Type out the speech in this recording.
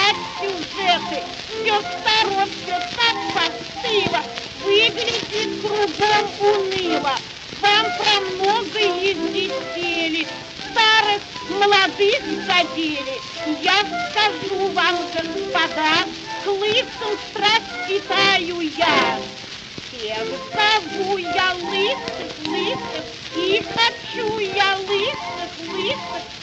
читать сюжеты. Все сторон, все так постыло, выглядит кругом уныло. Вам про многое летели, старых, молодых задели. Я скажу вам, господа, к лысым страсть питаю я. Всех зову я лысых, и хочу я лысых,